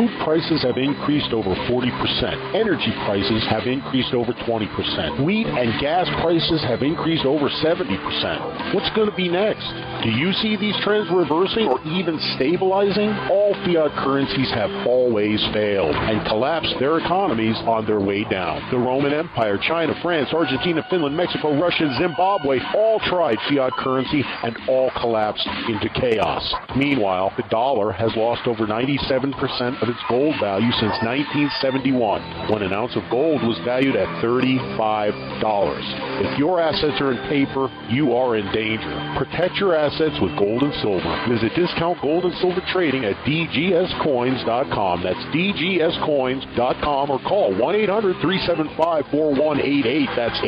Food prices have increased over 40%. Energy prices have increased over 20%. Wheat and gas prices have increased over 70%. What's going to be next? Do you see these trends reversing or even stabilizing? All fiat currencies have always failed and collapsed their economies on their way down. The Roman Empire, China, France, Argentina, Finland, Mexico, Russia, Zimbabwe all tried fiat currency and all collapsed into chaos. Meanwhile, the dollar has lost over 97% of its gold value since 1971, when an ounce of gold was valued at $35. If your assets are in paper, you are in danger. Protect your assets with gold and silver. Visit Discount Gold and Silver Trading at dgscoins.com. That's dgscoins.com, or call 1-800-375-4188. That's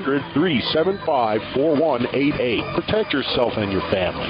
800-375-4188. Protect yourself and your family.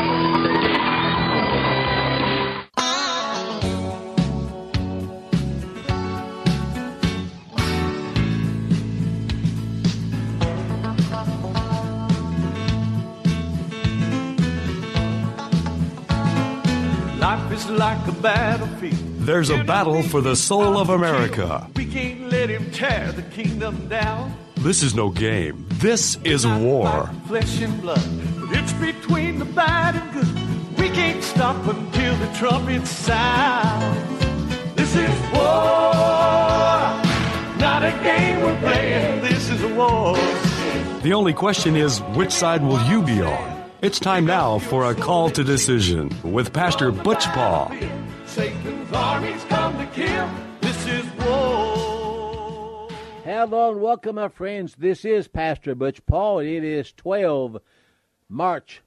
Life is like a battlefield. There's a battle for the soul of America. We can't let him tear the kingdom down. This is no game. This is war. Flesh and blood, but it's between the bad and good. We can't stop until the trumpet sounds. This is war, not a game we're playing. This is a war. The only question is, which side will you be on? It's time now for a call to decision with Pastor Butch Paul. Satan's armies come to kill. This is war. Hello and welcome, my friends. This is Pastor Butch Paul, and it is 12 March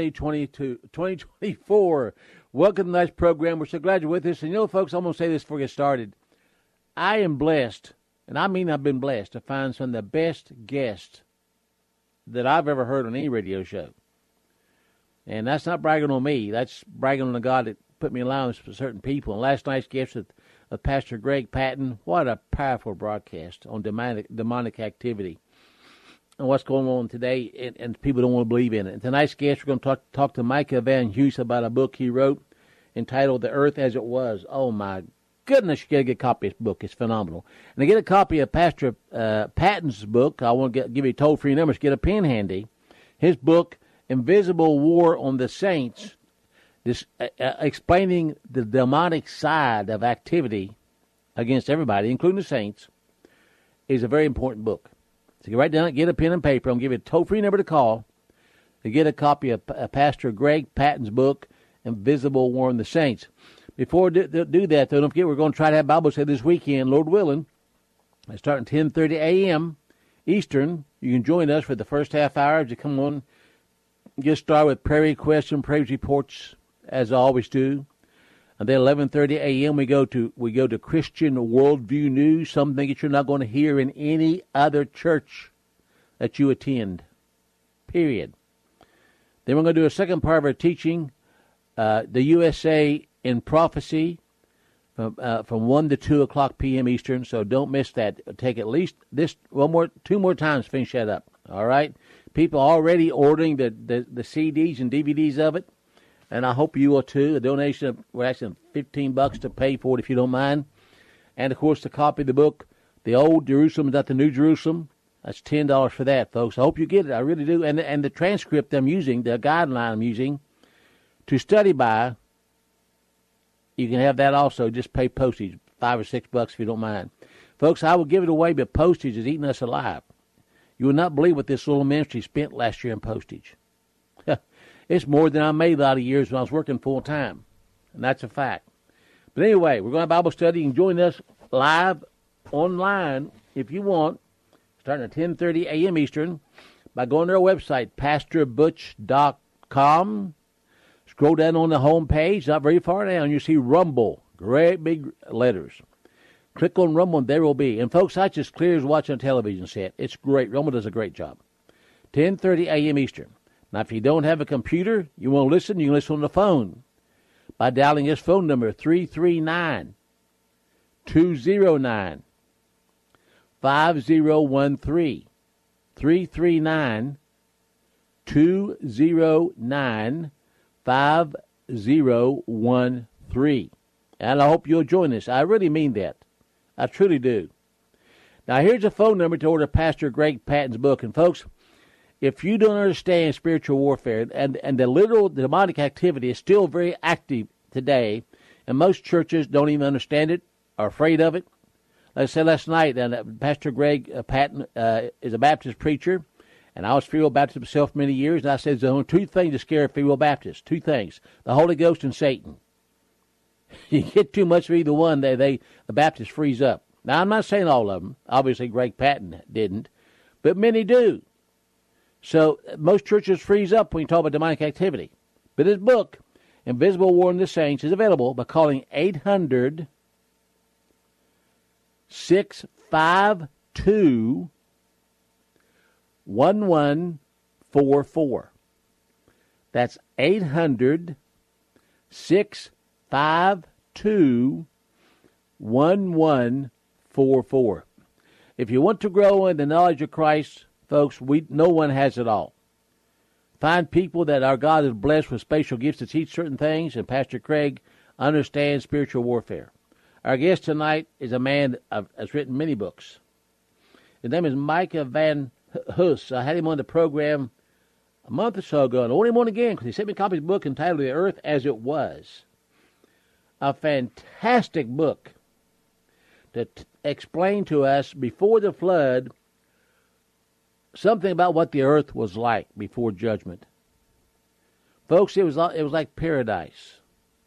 2024. Welcome to the nice program. We're so glad you're with us. And you know, folks, I'm going to say this before we get started. I am blessed, and I mean I've been blessed, to find some of the best guests that I've ever heard on any radio show. And that's not bragging on me. That's bragging on the God that put me in line with certain people. And last night's guest with Pastor Greg Patton, what a powerful broadcast on demonic activity and what's going on today, and people don't want to believe in it. And tonight's guest, we're going to talk to Micah Van Hughes about a book he wrote entitled The Earth as It Was. Oh, my goodness, you got to get a copy of this book. It's phenomenal. And to get a copy of Pastor Patton's book, I want to give you a toll-free number. Get a pen handy. His book, Invisible War on the Saints, this explaining the demonic side of activity against everybody, including the saints, is a very important book. So you write down, get a pen and paper. I'm going to give you a toll-free number to call to get a copy of Pastor Greg Patton's book, Invisible War on the Saints. Before we do that, though, don't forget we're going to try to have Bible study this weekend, Lord willing. It's starting 10:30 a.m. Eastern. You can join us for the first half hour as you come on. Get started with prayer requests and praise reports, as I always do. And then 11:30 a.m. we go to Christian Worldview News, something that you're not going to hear in any other church that you attend. Period. Then we're going to do a second part of our teaching, the USA in Prophecy, from 1 to 2 o'clock p.m. Eastern. So don't miss that. Take at least two more times to finish that up. All right. People already ordering the CDs and DVDs of it, and I hope you will too. A donation, we're asking $15 to pay for it if you don't mind. And, of course, to copy the book, The Old Jerusalem, Not the New Jerusalem, that's $10 for that, folks. I hope you get it. I really do. And the transcript I'm using, the guideline I'm using to study by, you can have that also. Just pay postage, $5 or $6 if you don't mind. Folks, I will give it away, but postage is eating us alive. You will not believe what this little ministry spent last year in postage. It's more than I made a lot of years when I was working full time, and that's a fact. But anyway, we're going to have Bible study. You can join us live online if you want, starting at 10:30 a.m. Eastern, by going to our website, pastorbutch.com. Scroll down on the home page, not very far down, you see Rumble, great big letters. Click on Rumble, and there will be. And, folks, that's as clear as watching a television set. It's great. Rumble does a great job. 10:30 a.m. Eastern. Now, if you don't have a computer, you want to listen, you can listen on the phone by dialing this phone number, 339-209-5013. 339-209-5013. And I hope you'll join us. I really mean that. I truly do. Now, here's a phone number to order Pastor Greg Patton's book. And, folks, if you don't understand spiritual warfare, and the literal demonic activity is still very active today, and most churches don't even understand it, are afraid of it. Like I said last night, Pastor Greg Patton is a Baptist preacher, and I was Free Will Baptist myself many years, and I said there's only two things that scare Free Will Baptists, two things, the Holy Ghost and Satan. You get too much of either one, the Baptist freeze up. Now, I'm not saying all of them. Obviously, Greg Patton didn't, but many do. So most churches freeze up when you talk about demonic activity. But his book, Invisible War in the Saints, is available by calling 800-652-1144. That's 800-652-1144. If you want to grow in the knowledge of Christ, folks, no one has it all. Find people that our God is blessed with special gifts to teach certain things, and Pastor Craig understands spiritual warfare. Our guest tonight is a man that has written many books. His name is Micah Van Huss. I had him on the program a month or so ago, and I want him on again because he sent me a copy of his book entitled The Earth as It Was. A fantastic book to explain to us before the flood something about what the earth was like before judgment. Folks, it was like paradise.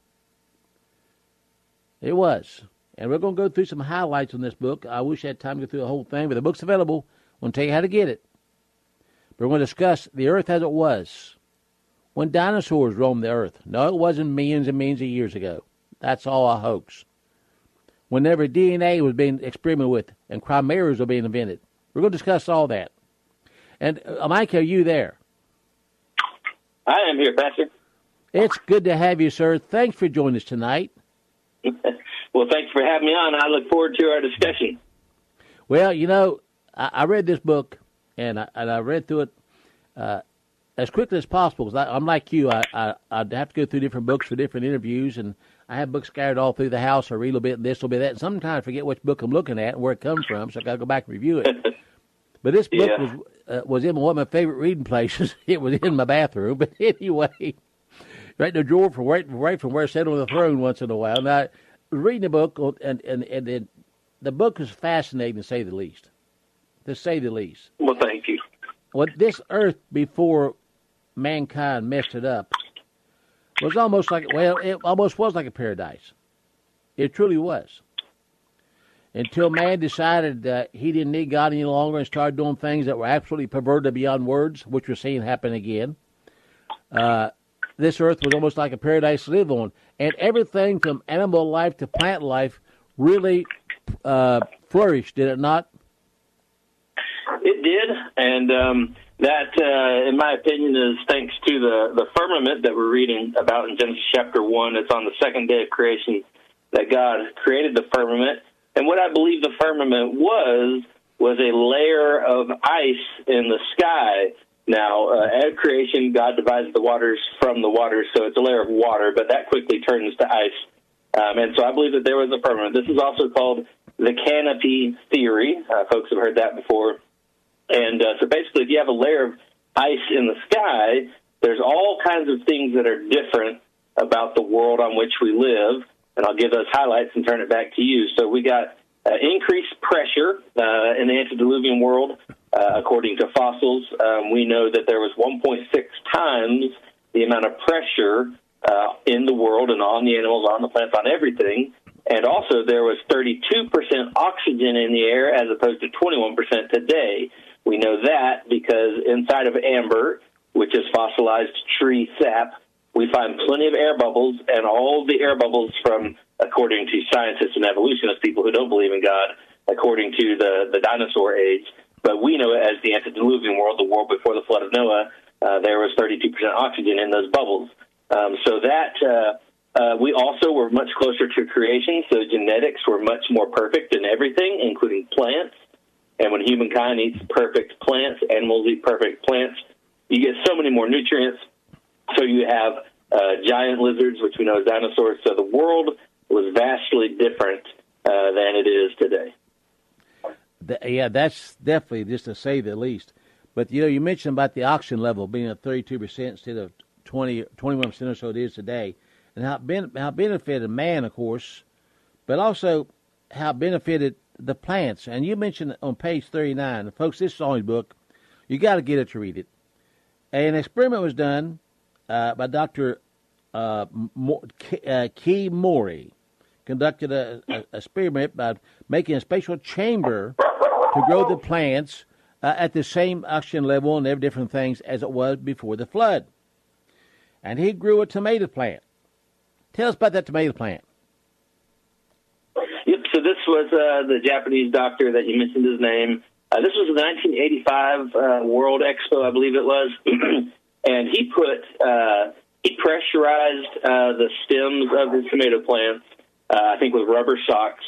It was. And we're going to go through some highlights on this book. I wish I had time to go through the whole thing, but the book's available. I'm going to tell you how to get it. But we're going to discuss the earth as it was when dinosaurs roamed the earth. No, it wasn't millions and millions of years ago. That's all a hoax. Whenever DNA was being experimented with and chimeras were being invented. We're going to discuss all that. And, Mike, are you there? I am here, Pastor. It's good to have you, sir. Thanks for joining us tonight. Well, thanks for having me on. I look forward to our discussion. Well, you know, I read this book, and I read through it as quickly as possible. Because I'm like you. I'd have to go through different books for different interviews, and I have books scattered all through the house. I read a little bit, this, a little bit, that. And sometimes I forget which book I'm looking at and where it comes from, so I got to go back and review it. But this book was in one of my favorite reading places. It was in my bathroom. But anyway, right in the drawer right from where I sat on the throne once in a while. Now, I was reading the book, and the book is fascinating, to say the least. To say the least. Well, thank you. Well, this earth before mankind messed it up was almost like, it almost was like a paradise. It truly was. Until man decided that he didn't need God any longer and started doing things that were absolutely perverted beyond words, which we're seeing happen again. This earth was almost like a paradise to live on. And everything from animal life to plant life really flourished, did it not? It did, and that, in my opinion, is thanks to the firmament that we're reading about in Genesis chapter 1. It's on the second day of creation that God created the firmament. And what I believe the firmament was a layer of ice in the sky. Now, at creation, God divides the waters from the waters, so it's a layer of water, but that quickly turns to ice. And so I believe that there was a firmament. This is also called the canopy theory. Folks have heard that before. And so basically, if you have a layer of ice in the sky, there's all kinds of things that are different about the world on which we live. And I'll give those highlights and turn it back to you. So we got increased pressure in the antediluvian world. According to fossils, we know that there was 1.6 times the amount of pressure in the world and on the animals, on the plants, on everything. And also there was 32% oxygen in the air as opposed to 21% today. We know that because inside of amber, which is fossilized tree sap, we find plenty of air bubbles, and all the air bubbles from, according to scientists and evolutionists, people who don't believe in God, according to the dinosaur age, but we know it as the antediluvian world, the world before the flood of Noah, there was 32% oxygen in those bubbles. So that we also were much closer to creation, so genetics were much more perfect in everything, including plants. And when humankind eats perfect plants, animals eat perfect plants, you get so many more nutrients. So you have giant lizards, which we know as dinosaurs. So the world was vastly different than it is today. Yeah, that's definitely, just to say the least. But, you mentioned about the oxygen level being at 32% instead of 21% or so it is today, and how it benefited man, of course, but also how it benefited the plants. And you mentioned on page 39, and folks, this is on his book. You got to get it to read it. An experiment was done by Dr. Key Morey, conducted an experiment by making a special chamber to grow the plants at the same oxygen level and every different things as it was before the flood. And he grew a tomato plant. Tell us about that tomato plant. Yep, so this was the Japanese doctor that you mentioned his name. This was the 1985 World Expo, I believe it was. And he pressurized the stems of his tomato plants, I think with rubber socks.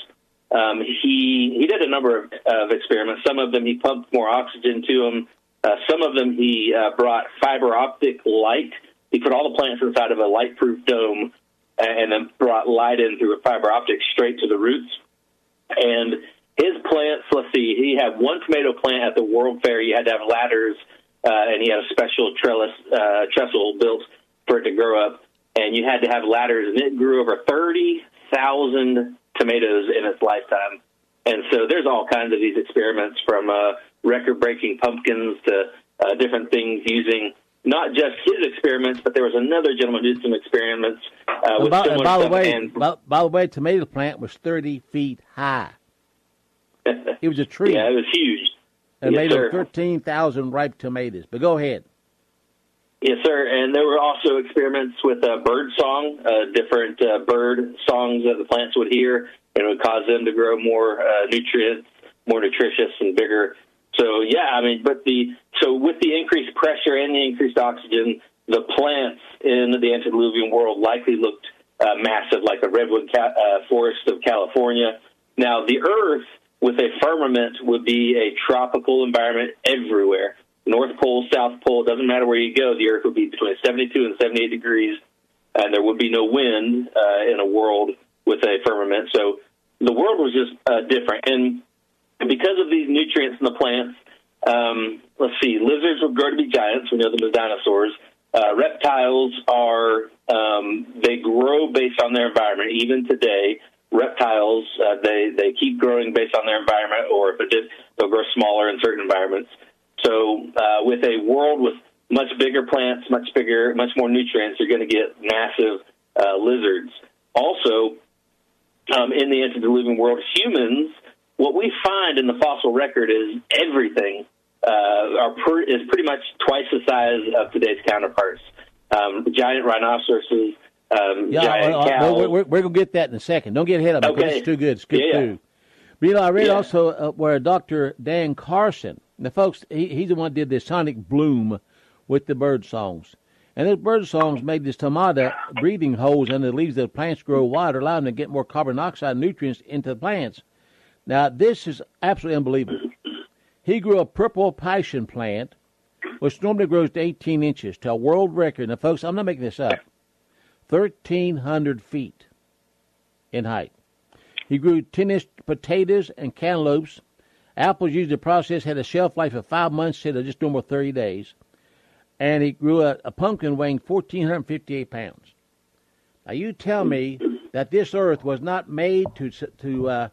He did a number of experiments. Some of them he pumped more oxygen to them. Some of them he brought fiber optic light. He put all the plants inside of a light-proof dome and then brought light in through a fiber optic straight to the roots. And his plants, let's see, he had one tomato plant at the World Fair. You had to have ladders, and he had a special trestle built for it to grow up. And you had to have ladders, and it grew over 30,000 tomatoes in its lifetime. And so there's all kinds of these experiments, from record-breaking pumpkins to different things using not just his experiments, but there was another gentleman who did some experiments with similar stuff. By the way, tomato plant was 30 feet high. It was a tree. Yeah, it was huge. And made over 13,000 ripe tomatoes. But go ahead. Yes, sir. And there were also experiments with bird song, different bird songs that the plants would hear, and it would cause them to grow more nutrients, more nutritious and bigger. So, yeah, I mean, so with the increased pressure and the increased oxygen, the plants in the antediluvian world likely looked massive, like the redwood forest of California. Now, the Earth with a firmament would be a tropical environment everywhere. North Pole, South Pole, it doesn't matter where you go, the Earth would be between 72 and 78 degrees, and there would be no wind in a world with a firmament. So the world was just different. And because of these nutrients in the plants, let's see, lizards would grow to be giants. We know them as dinosaurs. Reptiles they grow based on their environment. Even today, reptiles, they keep growing based on their environment, or if it did, they'll grow smaller in certain environments. So with a world with much bigger plants, much more nutrients, you're going to get massive lizards. Also, in the antediluvian world, humans, what we find in the fossil record is everything is pretty much twice the size of today's counterparts. Giant rhinoceroses, giant cows. We're going to get that in a second. Don't get ahead of me. Okay. It's too good. It's good food. But, I read also where Dr. Dan Carson, now, folks, he's the one who did the sonic bloom with the bird songs. And those bird songs made the stomata breathing holes under the leaves of the plants grow wider, allowing them to get more carbon dioxide and nutrients into the plants. Now, this is absolutely unbelievable. He grew a purple passion plant, which normally grows to 18 inches, to a world record. Now, folks, I'm not making this up. 1,300 feet in height. He grew 10-inch potatoes and cantaloupes. Apples used in the process had a shelf life of 5 months instead of just normal 30 days. And he grew a pumpkin weighing 1,458 pounds. Now, you tell me that this earth was not made to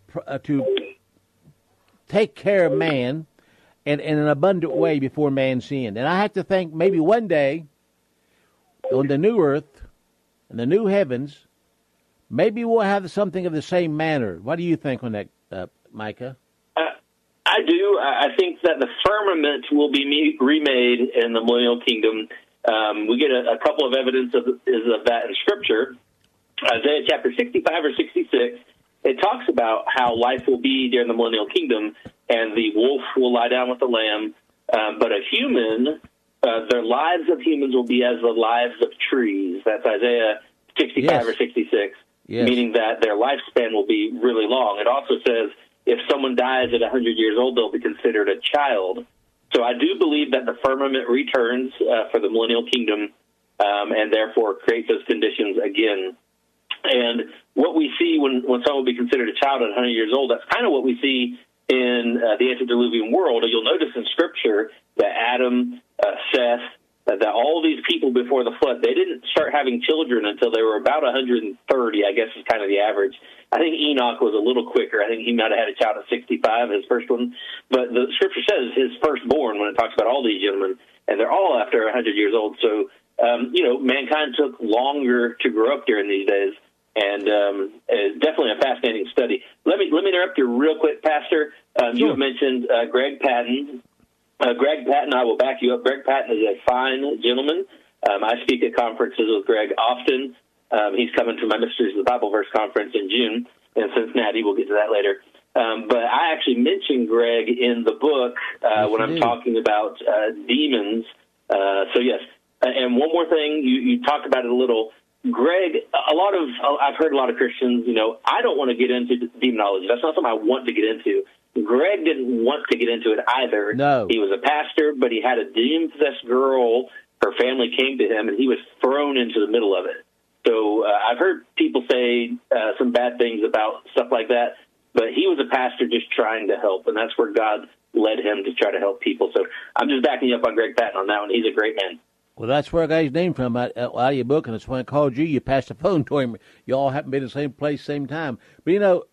take care of man in an abundant way before man sinned. And I have to think maybe one day on the new earth and the new heavens, maybe we'll have something of the same manner. What do you think on that, Micah? I do. I think that the firmament will be remade in the millennial kingdom. We get a couple of evidence of that in Scripture. Isaiah chapter 65 or 66, it talks about how life will be during the millennial kingdom, and the wolf will lie down with the lamb. But a human, their lives of humans will be as the lives of trees. That's Isaiah 65 or 66, meaning that their lifespan will be really long. It also says, if someone dies at 100 years old, they'll be considered a child. So I do believe that the firmament returns for the millennial kingdom and therefore creates those conditions again. And what we see when someone will be considered a child at 100 years old, that's kind of what we see in the antediluvian world. You'll notice in Scripture that Adam, Seth, that all these people before the flood, they didn't start having children until they were about 130, I guess is kind of the average. I think Enoch was a little quicker. I think he might have had a child at 65, his first one. But the Scripture says his firstborn when it talks about all these gentlemen, and they're all after 100 years old. So, mankind took longer to grow up during these days. And it's definitely a fascinating study. Let me interrupt you real quick, Pastor. Sure. You have mentioned Greg Patton. Greg Patton, I will back you up. Greg Patton is a fine gentleman. I speak at conferences with Greg often. He's coming to my Mysteries of the Bible Verse conference in June in Cincinnati. We'll get to that later. But I actually mentioned Greg in the book when I'm talking about demons. So, yes. And one more thing, you talked about it a little. Greg, I've heard a lot of Christians, I don't want to get into demonology. That's not something I want to get into. Greg didn't want to get into it either. No. He was a pastor, but he had a demon-possessed girl. Her family came to him, and he was thrown into the middle of it. So I've heard people say some bad things about stuff like that, but he was a pastor just trying to help, and that's where God led him to try to help people. So I'm just backing you up on Greg Patton on that one. He's a great man. Well, that's where I got his name from, out of your book, and that's when I called you. You passed the phone to him. You all happen to be in the same place, same time. But,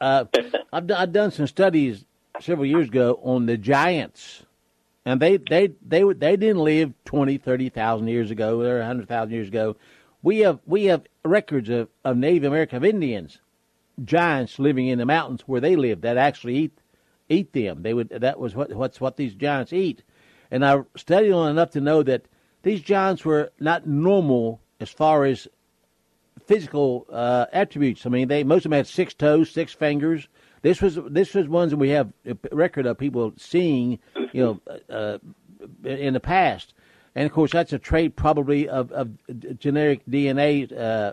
I've done some studies several years ago on the giants, and they didn't live 20, 30,000 years ago or 100,000 years ago. We have records of Native American Indians, giants living in the mountains where they lived that actually eat them. That was what these giants eat, and I studied on enough to know that these giants were not normal as far as physical attributes. I mean, most of them had 6 toes, 6 fingers. This was ones that we have a record of people seeing, in the past. And of course, that's a trait probably of genetic DNA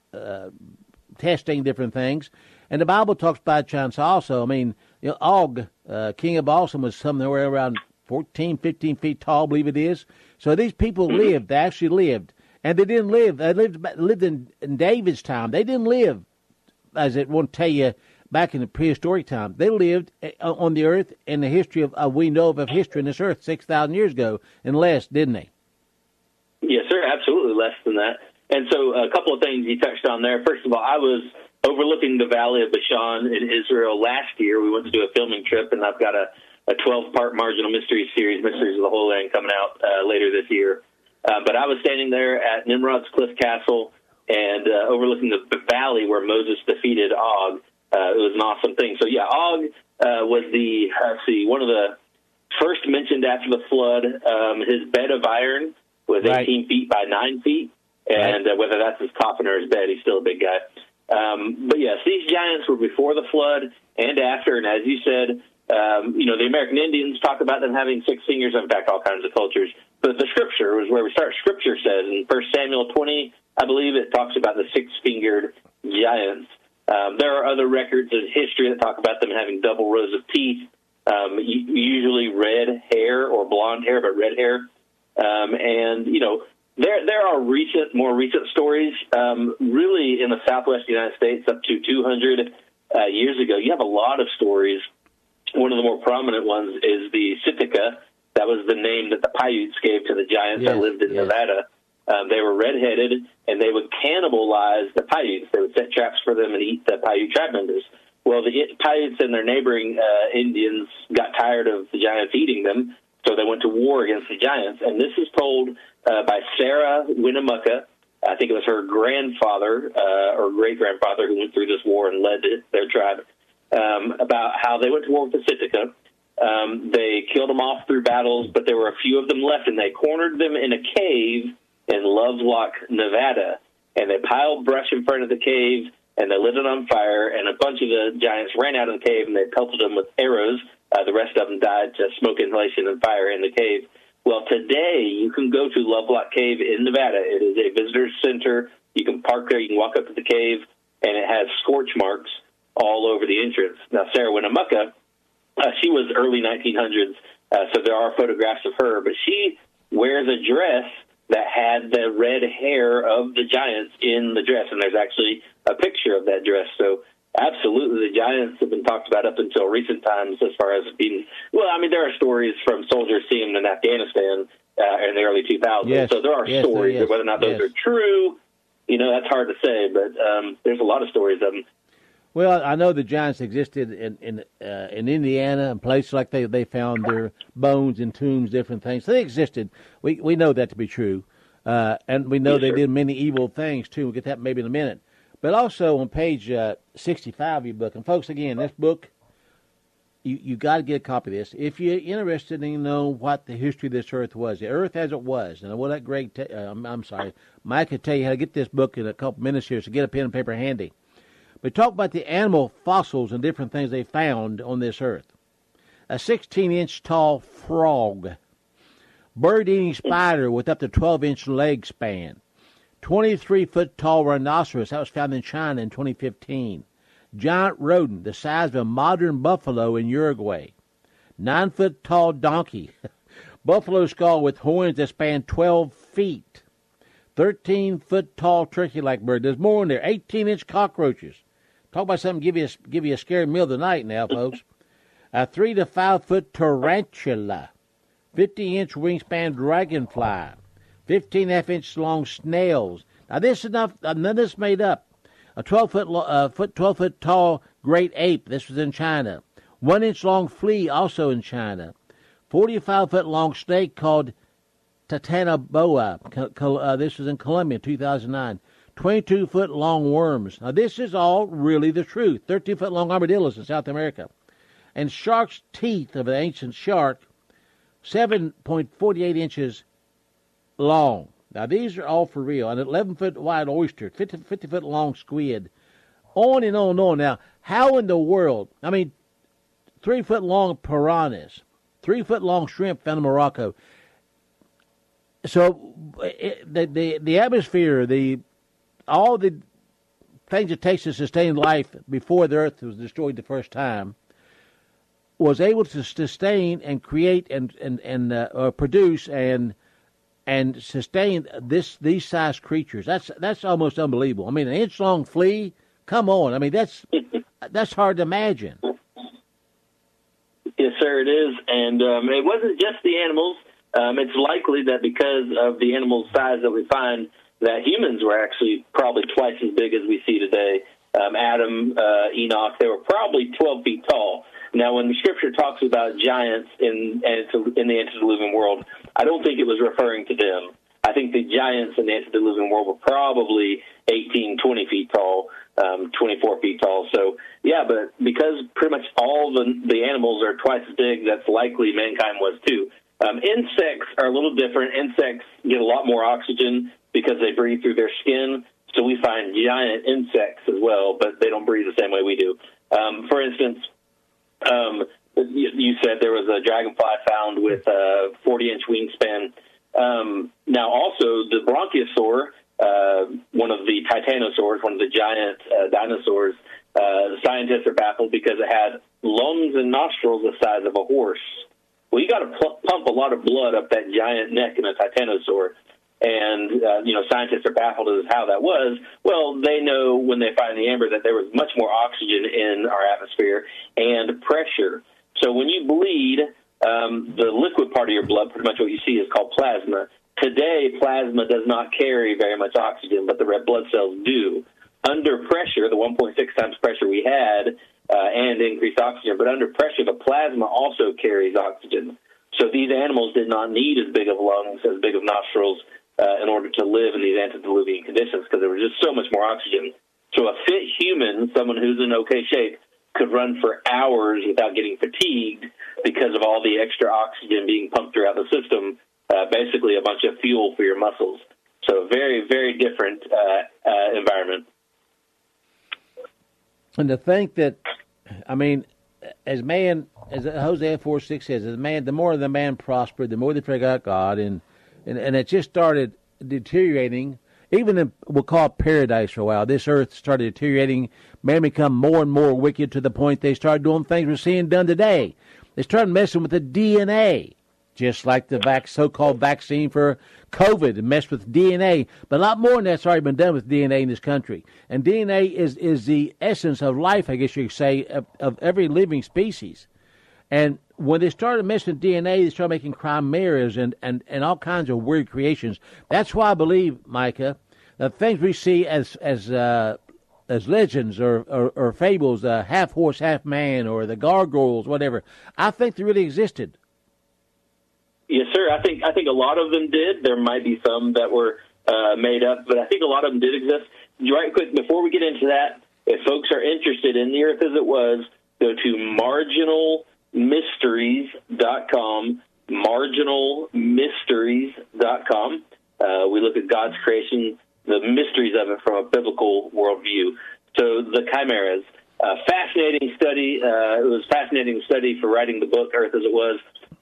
testing different things. And the Bible talks about giants also. I mean, Og, king of Balsam, was somewhere around 14, 15 feet tall, I believe it is. So these people lived. They actually lived. And they didn't live. They lived in David's time. They didn't live, as it won't tell you, back in the prehistoric time. They lived on the earth in the history of we know of history in this earth 6,000 years ago and less, didn't they? Yes, sir. Absolutely less than that. And so a couple of things you touched on there. First of all, I was overlooking the Valley of Bashan in Israel last year. We went to do a filming trip, and I've got a 12-part Marginal Mysteries series, Mysteries of the Holy Land, coming out later this year. But I was standing there at Nimrod's Cliff Castle and overlooking the valley where Moses defeated Og. It was an awesome thing. So, yeah, Og was one of the first mentioned after the flood. His bed of iron was 18 feet by 9 feet. And whether that's his coffin or his bed, he's still a big guy. But, yes, these giants were before the flood and after. And as you said, the American Indians talk about them having 6 fingers, in fact, all kinds of cultures. But the Scripture was where we start. Scripture says in 1 Samuel 20, I believe it talks about the 6-fingered giants. There are other records in history that talk about them having double rows of teeth, usually red hair or blonde hair, but red hair. There are more recent stories, really in the southwest United States up to 200 years ago. You have a lot of stories. One of the more prominent ones is the Sitka. That was the name that the Paiutes gave to the giants that lived in Nevada. They were redheaded, and they would cannibalize the Paiutes. They would set traps for them and eat the Paiute tribe members. Well, the Paiutes and their neighboring Indians got tired of the giants eating them, so they went to war against the giants. And this is told by Sarah Winnemucca. I think it was her grandfather or great-grandfather who went through this war and led their tribe, about how they went to war with the Sitka. They killed them off through battles, but there were a few of them left, and they cornered them in a cave in Lovelock, Nevada, and they piled brush in front of the cave, and they lit it on fire, and a bunch of the giants ran out of the cave, and they pelted them with arrows. The rest of them died to smoke inhalation and fire in the cave. Well, today you can go to Lovelock Cave in Nevada. It is a visitor's center. You can park there. You can walk up to the cave, and it has scorch marks all over the entrance. Now, Sarah Winnemucca, she was early 1900s, so there are photographs of her, but she wears a dress that had the red hair of the giants in the dress, and there's actually a picture of that dress. So absolutely, the giants have been talked about up until recent times as far as being, well, I mean, there are stories from soldiers seeing them in Afghanistan in the early 2000s. Yes. So there are stories, whether or not those are true, that's hard to say, but there's a lot of stories of them. Well, I know the giants existed in Indiana and places like they found their bones in tombs, different things. So they existed. We know that to be true, and we know they did many evil things too. We'll get that maybe in a minute. But also on page 65 of your book, and folks, again, this book, you got to get a copy of this if you're interested in what the history of this earth was, the earth as it was. And we'll let Greg, Mike could tell you how to get this book in a couple minutes here. So get a pen and paper handy. We talk about the animal fossils and different things they found on this earth. A 16-inch tall frog, bird-eating spider with up to 12-inch leg span, 23-foot tall rhinoceros, that was found in China in 2015, giant rodent the size of a modern buffalo in Uruguay, 9-foot tall donkey, buffalo skull with horns that span 12 feet, 13-foot tall turkey-like bird. There's more in there. 18-inch cockroaches. Talk about something give you a scary meal tonight now, folks. A 3 to 5 foot tarantula, 50-inch wingspan dragonfly, 15.5-inch long snails. Now this is none of this made up. A 12-foot tall great ape. This was in China. 1-inch long flea, also in China. 45-foot long snake called Titanoboa. This was in Colombia in 2009. 22-foot long worms. Now, this is all really the truth. 13-foot long armadillos in South America. And shark's teeth of an ancient shark, 7.48 inches long. Now, these are all for real. An 11-foot wide oyster, 50-foot long squid. On and on and on. Now, how in the world? 3-foot long piranhas, 3-foot long shrimp found in Morocco. So, the atmosphere, all the things it takes to sustain life before the earth was destroyed the first time was able to sustain and create and produce and sustain these size creatures. That's almost unbelievable. An inch long flea. Come on. That's hard to imagine. Yes, sir, it is. And it wasn't just the animals. It's likely that because of the animal size that we find, that humans were actually probably twice as big as we see today. Adam, Enoch, they were probably 12 feet tall. Now, when the Scripture talks about giants in the antediluvian world, I don't think it was referring to them. I think the giants in the antediluvian world were probably 18, 20 feet tall, 24 feet tall. So, yeah, but because pretty much all the animals are twice as big, that's likely mankind was too. Insects are a little different. Insects get a lot more oxygen because they breathe through their skin. So we find giant insects as well, but they don't breathe the same way we do. For instance, you said there was a dragonfly found with a 40-inch wingspan. Now, also, the bronchiosaur, one of the titanosaurs, one of the giant dinosaurs, the scientists are baffled because it had lungs and nostrils the size of a horse. Well, you got to pump a lot of blood up that giant neck in a titanosaur. And, scientists are baffled as to how that was. Well, they know when they find the amber that there was much more oxygen in our atmosphere and pressure. So when you bleed, the liquid part of your blood, pretty much what you see is called plasma. Today, plasma does not carry very much oxygen, but the red blood cells do. Under pressure, the 1.6 times pressure we had, and increased oxygen, but under pressure, the plasma also carries oxygen. So these animals did not need as big of lungs, as big of nostrils, in order to live in these antediluvian conditions because there was just so much more oxygen. So a fit human, someone who's in okay shape, could run for hours without getting fatigued because of all the extra oxygen being pumped throughout the system, basically a bunch of fuel for your muscles. So very, very different environment. And to think that, as Hosea 4:6 says, the more the man prospered, the more they forgot God, and it just started deteriorating. Even in, we'll call it paradise for a while, this earth started deteriorating. Man become more and more wicked to the point they started doing things we're seeing done today. They started messing with the DNA just like the so-called vaccine for COVID messed with DNA. But a lot more than that's already been done with DNA in this country. And DNA is the essence of life, I guess you could say, of every living species. And when they started messing with DNA, they started making chimeras and all kinds of weird creations. That's why I believe, Micah, the things we see as legends or fables, half horse, half man, or the gargoyles, whatever, I think they really existed. Yes, sir. I think a lot of them did. There might be some that were made up, but I think a lot of them did exist. Right quick, before we get into that, if folks are interested in the Earth as it was, go to marginalmysteries.com, marginalmysteries.com. We look at God's creation, the mysteries of it from a biblical worldview. So the chimeras, fascinating study. It was fascinating study for writing the book, Earth as it was.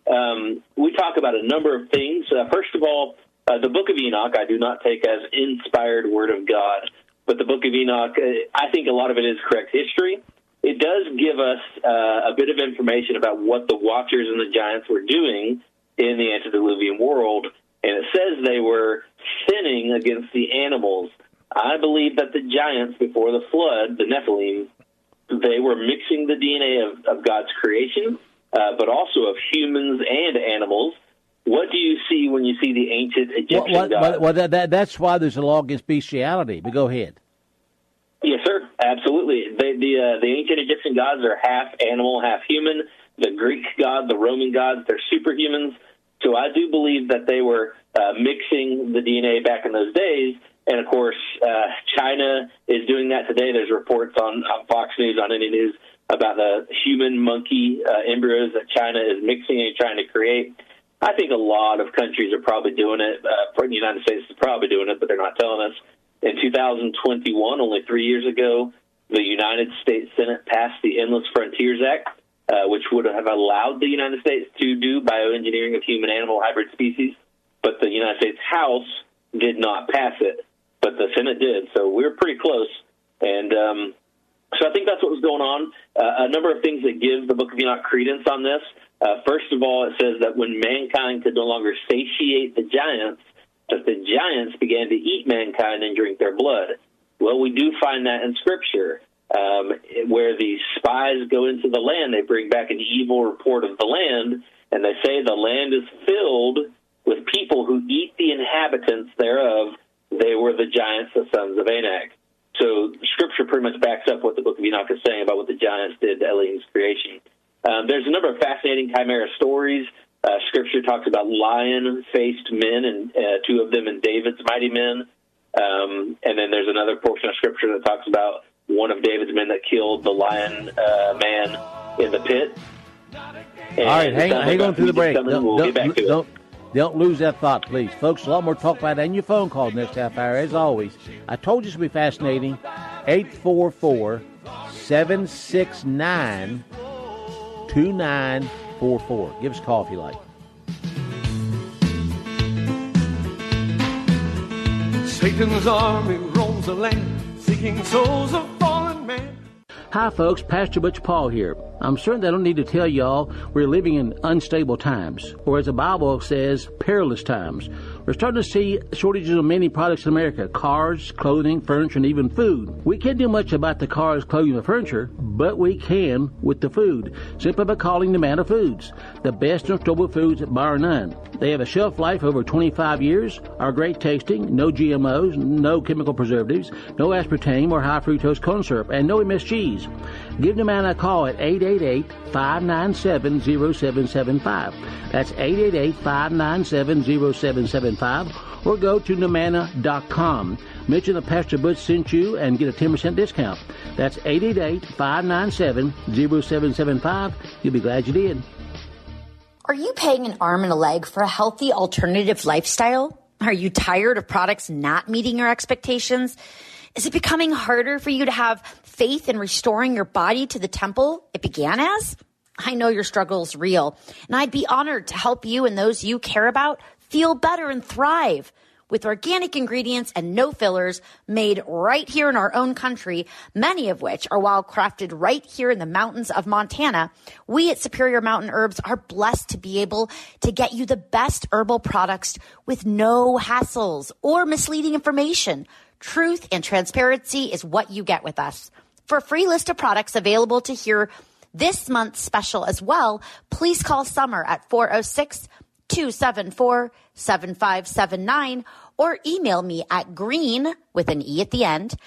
We talk about a number of things. First of all, the Book of Enoch I do not take as inspired Word of God, but the Book of Enoch, I think a lot of it is correct history. It does give us a bit of information about what the Watchers and the Giants were doing in the antediluvian world, and it says they were sinning against the animals. I believe that the giants before the flood, the Nephilim, they were mixing the DNA of God's creation, but also of humans and animals. What do you see when you see the ancient Egyptian gods? Well, that's why there's a law against bestiality. But go ahead. Yes, sir. Absolutely. The ancient Egyptian gods are half animal, half human. The Greek gods, the Roman gods, they're superhumans. So I do believe that they were mixing the DNA back in those days. And, of course, China is doing that today. There's reports on Fox News, on any news, about the human-monkey embryos that China is mixing and trying to create. I think a lot of countries are probably doing it. The United States is probably doing it, but they're not telling us. In 2021, only 3 years ago, the United States Senate passed the Endless Frontiers Act, which would have allowed the United States to do bioengineering of human-animal hybrid species, but the United States House did not pass it, but the Senate did, so we were pretty close. And so I think that's what was going on. A number of things that give the Book of Enoch credence on this. First of all, it says that when mankind could no longer satiate the giants, that the giants began to eat mankind and drink their blood. Well, we do find that in Scripture, where the spies go into the land. They bring back an evil report of the land, and they say the land is filled with people who eat the inhabitants thereof. They were the giants, the sons of Anak. So Scripture pretty much backs up what the Book of Enoch is saying about what the giants did to Elohim's creation. There's a number of fascinating chimera stories. Scripture talks about lion-faced men, and two of them in David's mighty men. And then there's another portion of Scripture that talks about one of David's men that killed the lion man in the pit. And all right, hang on through the break. Don't lose that thought, please. Folks, a lot more talk about that in your phone call next half hour, as always. I told you this would be fascinating. 844-769-2944. Give us a call if you like. Satan's army roams the land, seeking souls of fallen man. Hi, folks. Pastor Butch Paul here. I'm certain I don't need to tell y'all we're living in unstable times, or as the Bible says, perilous times. We're starting to see shortages of many products in America: cars, clothing, furniture, and even food. We can't do much about the cars, clothing, and furniture, but we can with the food, simply by calling Nomana Foods, the best in storable foods bar none. They have a shelf life over 25 years, are great tasting, no GMOs, no chemical preservatives, no aspartame or high fructose corn syrup, and no MSGs. Give Nomana a call at 888-597-0775. That's 888-597-0775. Or go to Nomana.com. Mention that Pastor Butch sent you and get a 10% discount. That's 888-597-0775. You'll be glad you did. Are you paying an arm and a leg for a healthy alternative lifestyle? Are you tired of products not meeting your expectations? Is it becoming harder for you to have faith in restoring your body to the temple it began as? I know your struggle is real, and I'd be honored to help you and those you care about feel better and thrive. with organic ingredients and no fillers made right here in our own country, many of which are wild crafted right here in the mountains of Montana. We at Superior Mountain Herbs are blessed to be able to get you the best herbal products with no hassles or misleading information. Truth and transparency is what you get with us. For a free list of products available to hear this month's special as well, please call Summer at 406-274-7579 or email me at green, with an E at the end,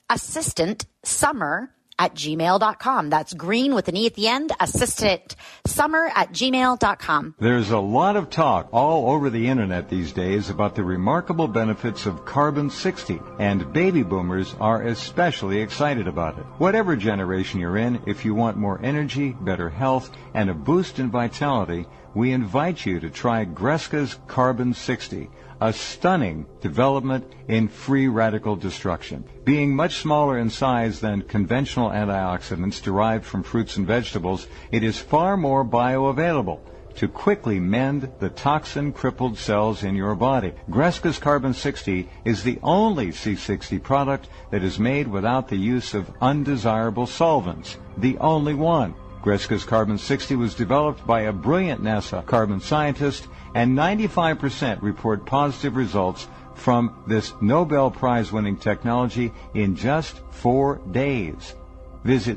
assistantsummer@gmail.com. That's green with an E at the end, assistantsummer@gmail.com. There's a lot of talk all over the internet these days about the remarkable benefits of Carbon-60, and baby boomers are especially excited about it. Whatever generation you're in, if you want more energy, better health, and a boost in vitality, we invite you to try Greska's Carbon-60, a stunning development in free radical destruction. Being much smaller in size than conventional antioxidants derived from fruits and vegetables, it is far more bioavailable to quickly mend the toxin-crippled cells in your body. Greska's Carbon-60 is the only C60 product that is made without the use of undesirable solvents. The only one. Greska's Carbon-60 was developed by a brilliant NASA carbon scientist, and 95% report positive results from this Nobel Prize-winning technology in just 4 days. Visit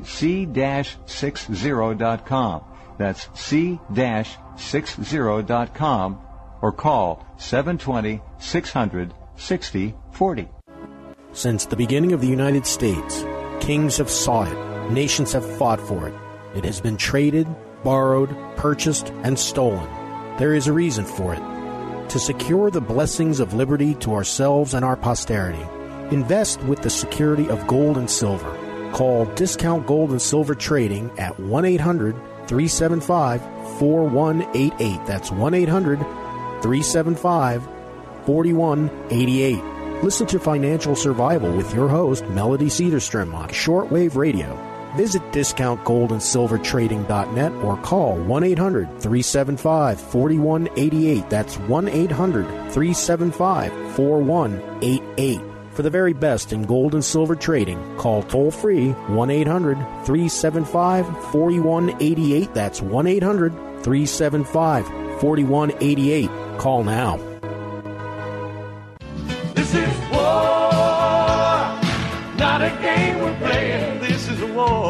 c-60.com. That's c-60.com, or call 720-600-6040. Since the beginning of the United States, kings have sought it, nations have fought for it. It has been traded, borrowed, purchased, and stolen. There is a reason for it. To secure the blessings of liberty to ourselves and our posterity, invest with the security of gold and silver. Call Discount Gold and Silver Trading at 1-800-375-4188. That's 1-800-375-4188. Listen to Financial Survival with your host, Melody Cedarstrom, on shortwave radio. Visit discountgoldandsilvertrading.net or call 1-800-375-4188. That's 1-800-375-4188. For the very best in gold and silver trading, call toll-free 1-800-375-4188. That's 1-800-375-4188. Call now. This is war, not a game we're playing. This is a war.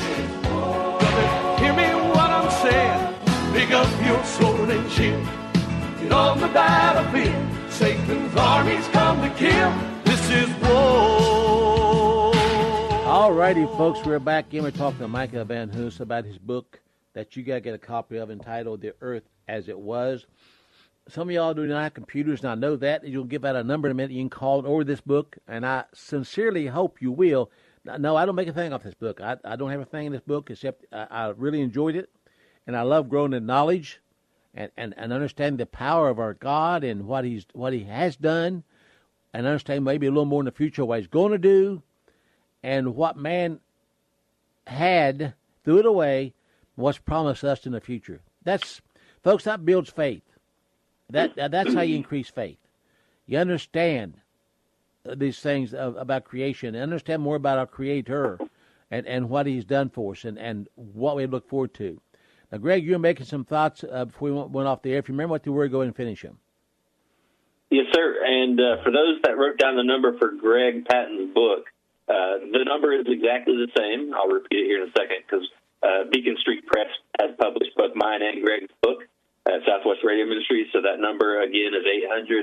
Hear me what I'm saying. Pick up your sword and shield. Get on the battlefield. Satan's armies come to kill. This is war. All righty, folks, we're back in. We're talking to Micah Van Hoos about his book that you got to get a copy of entitled The Earth as It Was. Some of y'all do not have computers, and I know that. You'll give out a number in a minute. You can call and order this book, and I sincerely hope you will. No, I don't make a thing off this book. I don't have a thing in this book except I really enjoyed it, and I love growing in knowledge and understanding the power of our God and what He has done, and understand maybe a little more in the future what He's going to do, and what man had, threw it away, what's promised us in the future. Folks, that builds faith. That's how you increase faith. You understand these things about creation, understand more about our Creator and what He's done for us and what we look forward to. Now, Greg, you're making some thoughts before we went off the air. If you remember what they were, go ahead and finish them. Yes, sir. And for those that wrote down the number for Greg Patton's book, the number is exactly the same. I'll repeat it here in a second because Beacon Street Press has published both mine and Greg's book at Southwest Radio Ministries. So that number, again, is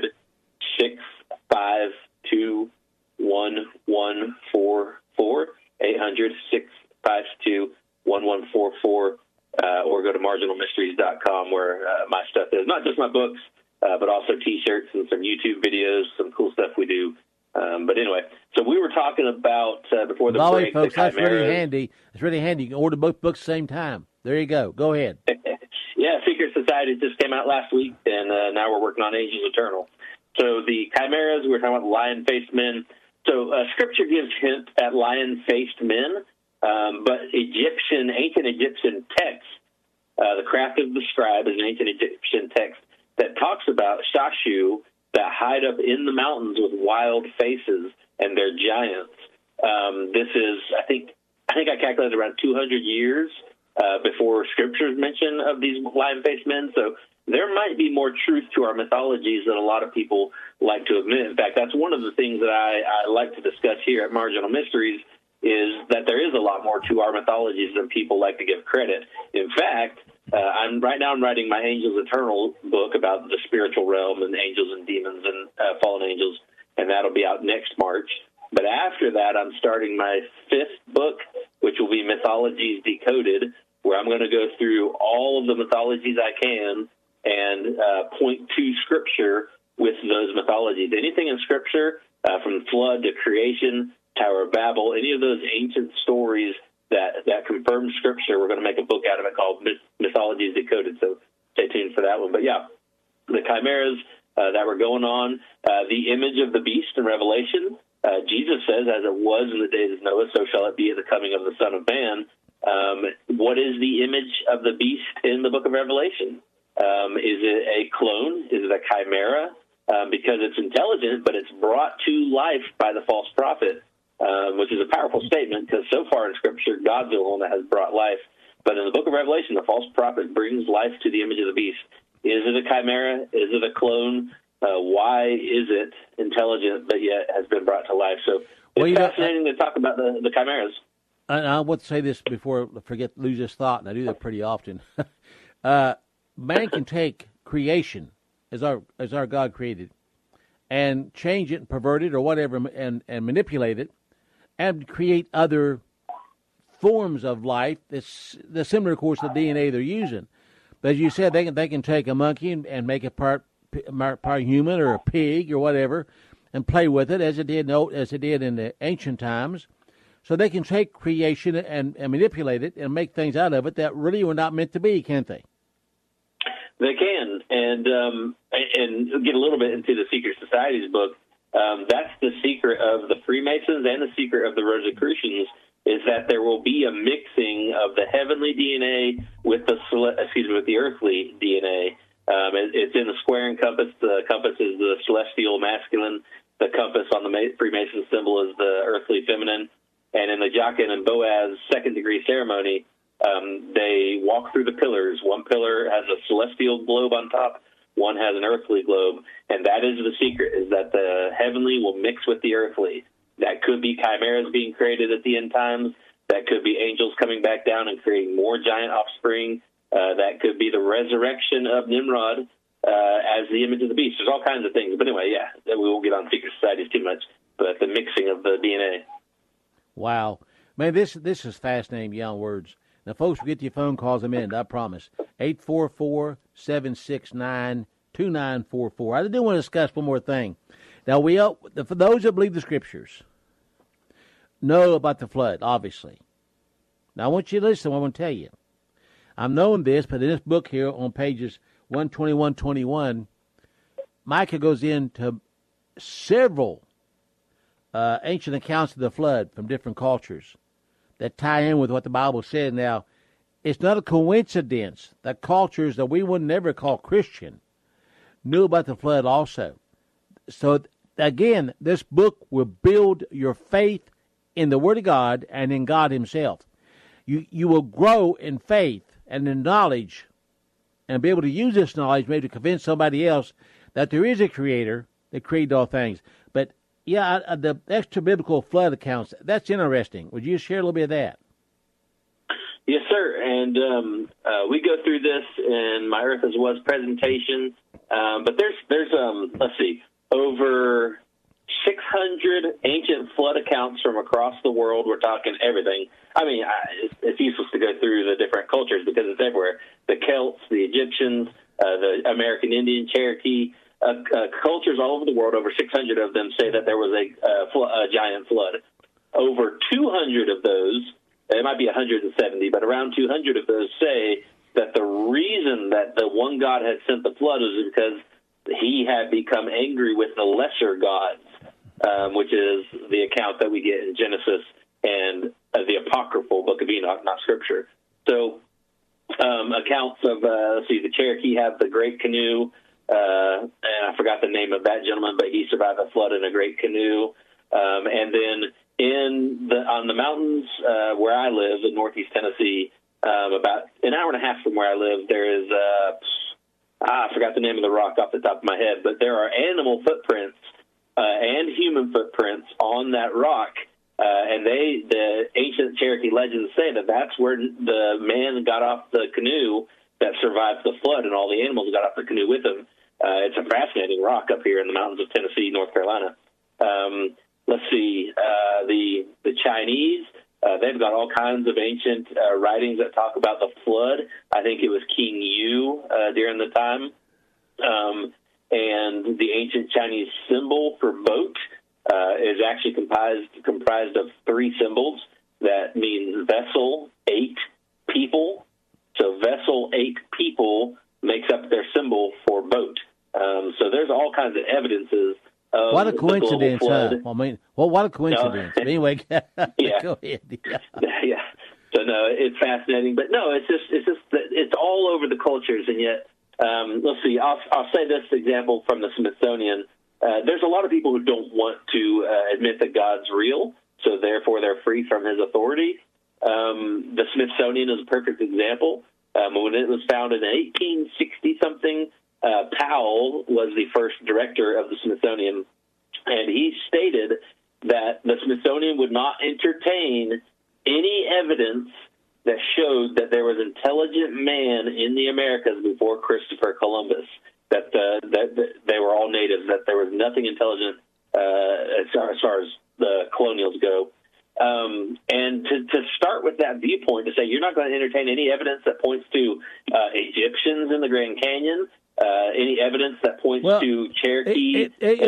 800-652-1144, 800-652-1144, or go to marginalmysteries.com where my stuff is. Not just my books, but also T-shirts and some YouTube videos, some cool stuff we do. But anyway, so we were talking about before the break. Folks, that's really handy. It's really handy. You can order both books at the same time. There you go. Go ahead. Yeah, Secret Society just came out last week, and now we're working on Angels Eternal. So the chimeras, we're talking about lion-faced men. So Scripture gives hint at lion-faced men, but ancient Egyptian text, the Craft of the Scribe is an ancient Egyptian text that talks about Shashu that hide up in the mountains with wild faces, and they're giants. This is, I think I calculated around 200 years before scriptures mention of these lion-faced men. So there might be more truth to our mythologies than a lot of people like to admit. In fact, that's one of the things that I like to discuss here at Marginal Mysteries, is that there is a lot more to our mythologies than people like to give credit. In fact, I'm writing my Angels Eternal book about the spiritual realm and angels and demons and fallen angels, and that'll be out next March. But after that, I'm starting my 5th book, which will be Mythologies Decoded, where I'm going to go through all of the mythologies I can and point to Scripture with those mythologies. Anything in Scripture, from flood to creation, Tower of Babel, any of those ancient stories that confirm Scripture, we're going to make a book out of it called Mythologies Decoded. So stay tuned for that one. But yeah, the chimeras that were going on, the image of the beast in Revelation, Jesus says, as it was in the days of Noah, so shall it be at the coming of the Son of Man. What is the image of the beast in the book of Revelation? Is it a clone? Is it a chimera? Because it's intelligent, but it's brought to life by the false prophet, which is a powerful statement, because so far in Scripture, God's the one that has brought life. But in the book of Revelation, the false prophet brings life to the image of the beast. Is it a chimera? Is it a clone? Why is it intelligent but yet has been brought to life? So it's fascinating to talk about the chimeras. I want to say this before I lose this thought, and I do that pretty often. Man can take creation as our God created and change it and pervert it or whatever and manipulate it and create other forms of life that's similar, of course, to the DNA they're using. But as you said, they can take a monkey and make it part human or a pig or whatever and play with it as it did in the ancient times. So they can take creation and manipulate it and make things out of it that really were not meant to be, can't they? They can, and get a little bit into the Secret Societies book. That's the secret of the Freemasons and the secret of the Rosicrucians, is that there will be a mixing of the heavenly DNA with the earthly DNA. It's in the square and compass. The compass is the celestial masculine. The compass on the Freemason symbol is the earthly feminine. And in the Jachin and Boaz second-degree ceremony, they walk through the pillars. One pillar has a celestial globe on top. One has an earthly globe. And that is the secret, is that the heavenly will mix with the earthly. That could be chimeras being created at the end times. That could be angels coming back down and creating more giant offspring. That could be the resurrection of Nimrod as the image of the beast. There's all kinds of things. But anyway, yeah, we won't get on Secret Societies too much. But the mixing of the DNA. Wow. Man, this is fascinating beyond words. Now, folks, we'll get your phone calls in a minute, I promise. 844-769-2944. I do want to discuss one more thing. Now, for those that believe the Scriptures, know about the flood, obviously. Now, I want you to listen to what I want to tell you. I'm knowing this, but in this book here on pages 121, 21, Micah goes into several ancient accounts of the flood from different cultures that tie in with what the Bible said. Now, it's not a coincidence that cultures that we would never call Christian knew about the flood also. So, again, this book will build your faith in the Word of God and in God Himself. You will grow in faith and in knowledge and be able to use this knowledge maybe to convince somebody else that there is a Creator that created all things. But yeah, the extra-biblical flood accounts, that's interesting. Would you share a little bit of that? Yes, sir. And we go through this in my Earth as Was presentation. But there's let's see, over 600 ancient flood accounts from across the world. We're talking everything. I mean, it's useless to go through the different cultures because it's everywhere. The Celts, the Egyptians, the American Indian, Cherokee, cultures all over the world, over 600 of them say that there was a giant flood. Over 200 of those, it might be 170, but around 200 of those say that the reason that the one God had sent the flood was because he had become angry with the lesser gods, which is the account that we get in Genesis and the apocryphal Book of Enoch, not Scripture. So accounts of, the Cherokee have the Great Canoe. and I forgot the name of that gentleman, but he survived the flood in a great canoe. And then on the mountains where I live in northeast Tennessee, about an hour and a half from where I live, there is I forgot the name of the rock off the top of my head, but there are animal footprints and human footprints on that rock. And the ancient Cherokee legends say that that's where the man got off the canoe that survived the flood, and all the animals got off the canoe with him. It's a fascinating rock up here in the mountains of Tennessee, North Carolina. Let's see, the Chinese, they've got all kinds of ancient writings that talk about the flood. I think it was King Yu during the time. And the ancient Chinese symbol for boat is actually comprised of three symbols. That means vessel, 8 people. So vessel, 8 people makes up their symbol for boat. So there's all kinds of evidences of what a coincidence, the global flood. huh? I mean, well, what a coincidence. No. Anyway, yeah. Go ahead. Yeah. So no, it's fascinating, but no, it's all over the cultures, and yet, let's see. I'll say this example from the Smithsonian. There's a lot of people who don't want to admit that God's real, so therefore they're free from His authority. The Smithsonian is a perfect example. When it was founded in 1860-something, Powell was the first director of the Smithsonian, and he stated that the Smithsonian would not entertain any evidence that showed that there was intelligent man in the Americas before Christopher Columbus, that they were all natives, that there was nothing intelligent as far as the colonials go. And to start with that viewpoint, to say you're not going to entertain any evidence that points to Egyptians in the Grand Canyon, any evidence that points to Cherokee.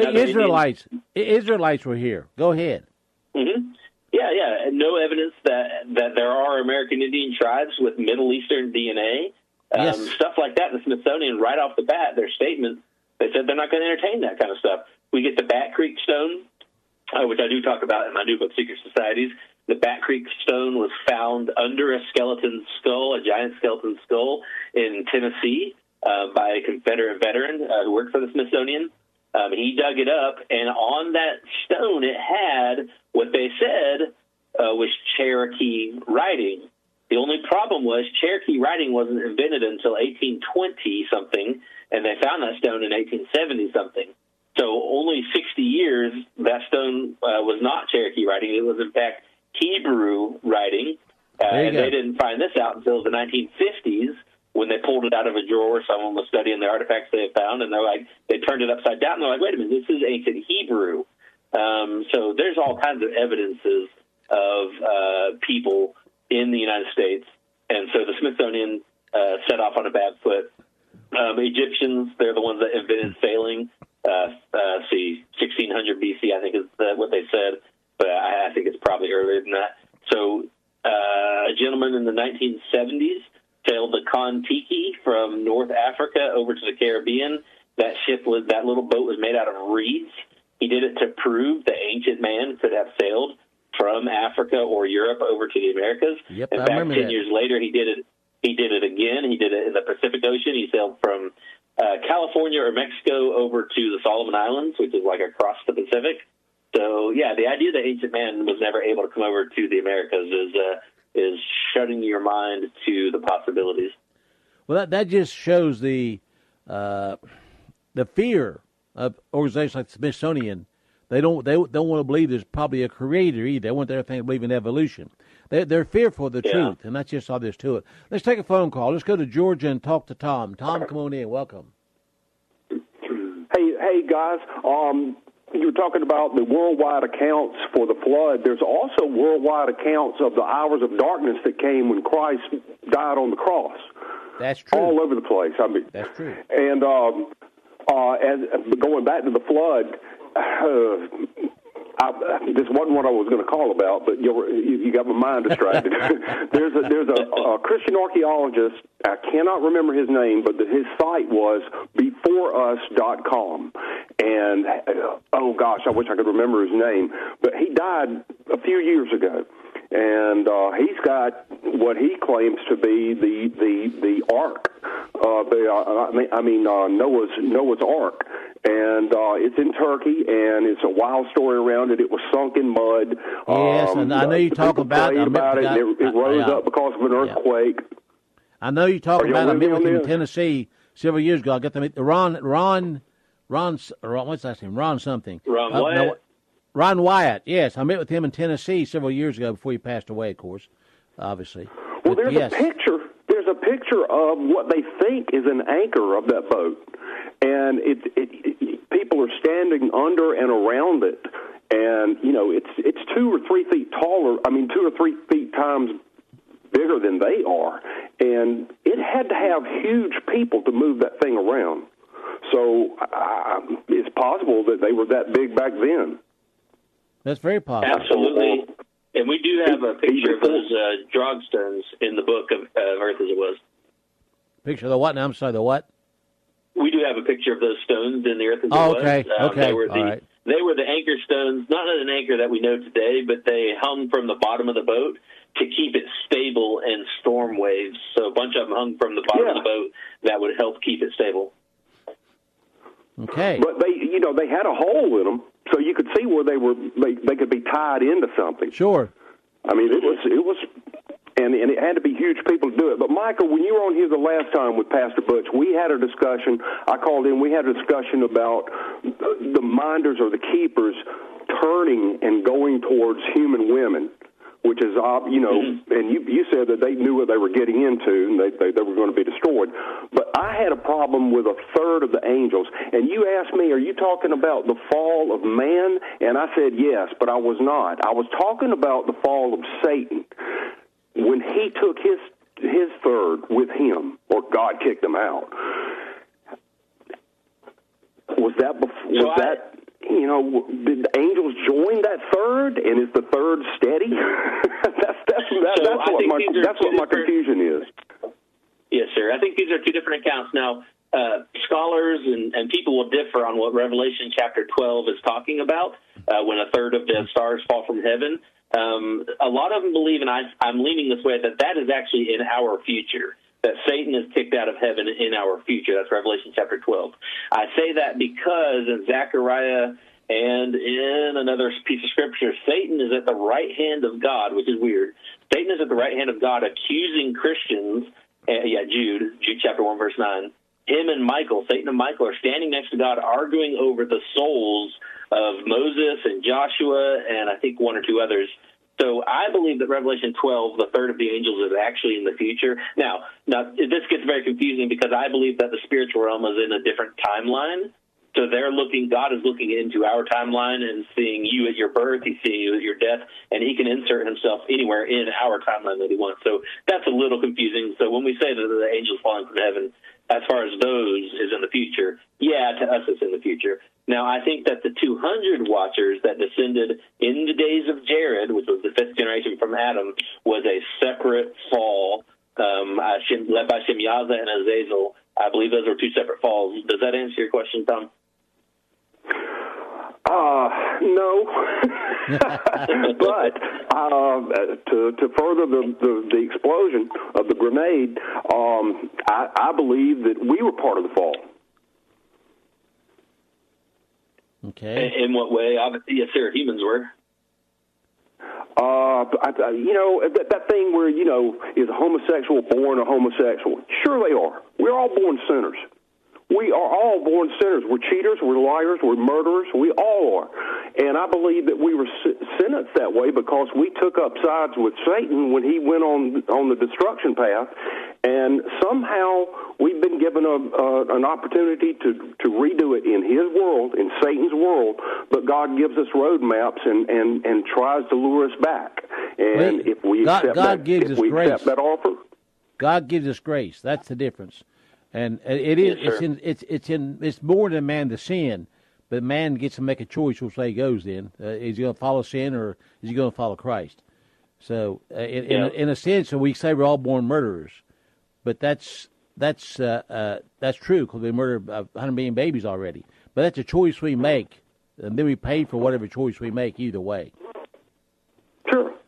Israelites were here. Go ahead. Mm-hmm. Yeah. No evidence that there are American Indian tribes with Middle Eastern DNA. Yes. Stuff like that. The Smithsonian, right off the bat, their statement, they said they're not going to entertain that kind of stuff. We get the Bat Creek Stone, which I do talk about in my new book, Secret Societies. The Bat Creek Stone was found under a skeleton skull, a giant skeleton skull in Tennessee by a Confederate veteran who worked for the Smithsonian. He dug it up, and on that stone it had what they said was Cherokee writing. The only problem was Cherokee writing wasn't invented until 1820-something, and they found that stone in 1870-something. So only 60 years, that stone was not Cherokee writing. It was, in fact, Hebrew writing. And they didn't find this out until the 1950s when they pulled it out of a drawer. Someone was studying the artifacts they had found, and they turned it upside down. And they're like, wait a minute, this is ancient Hebrew. So there's all kinds of evidences of people in the United States. And so the Smithsonian set off on a bad foot. Egyptians, they're the ones that invented sailing. 1600 BC, I think is what they said, but I think it's probably earlier than that. So a gentleman in the 1970s sailed the Kon-Tiki from North Africa over to the Caribbean. That little boat was made out of reeds. He did it to prove the ancient man could have sailed from Africa or Europe over to the Americas. Yep, in fact, 10 years later, he did it again. He did it in the Pacific Ocean. He sailed from California or Mexico over to the Solomon Islands, which is like across the Pacific. So, yeah, the idea that ancient man was never able to come over to the Americas is shutting your mind to the possibilities. Well, that just shows the fear of organizations like the Smithsonian. They don't want to believe there's probably a creator either. They want everything to believe in evolution. They're fearful of the truth, and that's just all there's to it. Let's take a phone call. Let's go to Georgia and talk to Tom. Tom, come on in. Welcome. Hey guys. You were talking about the worldwide accounts for the flood. There's also worldwide accounts of the hours of darkness that came when Christ died on the cross. That's true. All over the place. I mean, that's true. And going back to the flood, this wasn't what I was going to call about, but you got my mind distracted. There's a Christian archaeologist. I cannot remember his name, but his site was beforeus.com. And, oh, gosh, I wish I could remember his name. But he died a few years ago. and he's got what he claims to be the ark, Noah's Ark, and it's in Turkey, and it's a wild story around it. It was sunk in mud. Yes, and I know you talk about it. It rose up because of an earthquake. I know you talk about. I met with him in Tennessee several years ago. I got to meet Ron. What's that name? Ron something. Ron Wyatt. No, Ron Wyatt. Yes, I met with him in Tennessee several years ago before he passed away. Of course, obviously. Well, there's a picture. There's a picture of what they think is an anchor of that boat, and people are standing under and around it, and it's 2 or 3 feet taller. 2 or 3 feet times bigger than they are, and it had to have huge people to move that thing around. So it's possible that they were that big back then. That's very possible. Absolutely. And we do have a picture of those drog stones in the book of Earth as It Was. Picture of the what now? I'm sorry, the what? We do have a picture of those stones in the Earth as It Was. Okay, okay. They were the anchor stones, not an anchor that we know today, but they hung from the bottom of the boat to keep it stable in storm waves. So a bunch of them hung from the bottom of the boat that would help keep it stable. Okay. But they had a hole in them, so you could see where they could be tied into something. Sure. I mean, it was, and it had to be huge people to do it. But Michael, when you were on here the last time with Pastor Butch, we had a discussion. I called in. We had a discussion about the minders or the keepers turning and going towards human women, which is, and you said that they knew what they were getting into, and they were going to be destroyed. But I had a problem with a third of the angels, and you asked me, are you talking about the fall of man? And I said yes, but I was not. I was talking about the fall of Satan. When he took his third with him, or God kicked him out, was that before? Did the angels join that third, and is the third steady? that's what my confusion is. Yes, sir. I think these are 2 different accounts. Now, scholars and people will differ on what Revelation chapter 12 is talking about when a third of the stars fall from heaven. A lot of them believe, and I'm leaning this way, that is actually in our future, that Satan is kicked out of heaven in our future. That's Revelation chapter 12. I say that because in Zechariah and in another piece of scripture, Satan is at the right hand of God, which is weird. Satan is at the right hand of God accusing Christians. Jude chapter 1, verse 9. Him and Michael, Satan and Michael, are standing next to God arguing over the souls of Moses and Joshua and I think 1 or 2 others. So I believe that Revelation 12, the third of the angels, is actually in the future. Now this gets very confusing because I believe that the spiritual realm is in a different timeline. So God is looking into our timeline and seeing you at your birth, he's seeing you at your death, and he can insert himself anywhere in our timeline that he wants. So that's a little confusing. So when we say that the angels falling from heaven, as far as those is in the future, to us it's in the future. Now, I think that the 200 watchers that descended in the days of Jared, which was the 5th generation from Adam, was a separate fall led by Shemyaza and Azazel. I believe those were 2 separate falls. Does that answer your question, Tom? No. But to further the explosion of the grenade, I believe that we were part of the fall. Okay. In what way? Obviously, yes, sir, humans were. That thing where, is a homosexual born a homosexual? Sure they are. We're all born sinners. We are all born sinners. We're cheaters, we're liars, we're murderers, we all are. And I believe that we were sentenced that way because we took up sides with Satan when he went on the destruction path, and somehow we've been given an opportunity to redo it in his world, in Satan's world, but God gives us roadmaps and tries to lure us back. And if we accept that offer, God gives us grace. That's the difference. And it is. It's more than man to sin, but man gets to make a choice which way he goes. Then is he going to follow sin or is he going to follow Christ? So in a sense, we say we're all born murderers, but that's true because we murdered 100 million babies already. But that's a choice we make, and then we pay for whatever choice we make either way. Sure. Yeah,